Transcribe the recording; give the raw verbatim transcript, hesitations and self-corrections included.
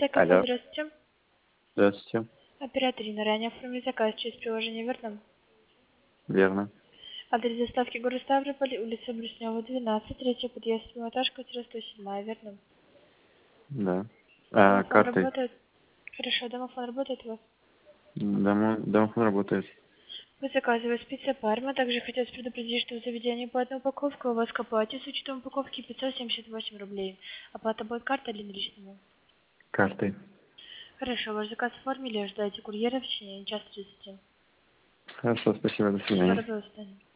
Пицца кафе, Алло, здравствуйте. здравствуйте. Оператор Инна, ранее оформили заказ через приложение верно? Верно. Адрес доставки город Ставрополь, улица Бруснева, двенадцать, третий подъезд, Пятиэтажка, сто семь, верно? Да. А, Домофон картой. работает? Хорошо, домофон работает у вас? Домо... Домофон работает. Вы заказываете пицца Парма, также хотелось предупредить, что в заведении платная упаковка, у вас к оплате с учетом упаковки пятьсот семьдесят восемь рублей. Оплата будет картой или наличными? Картой. Хорошо, ваш заказ оформили, ждайте курьера в течение часа тридцати. Хорошо, спасибо, до свидания. Доброго свидания.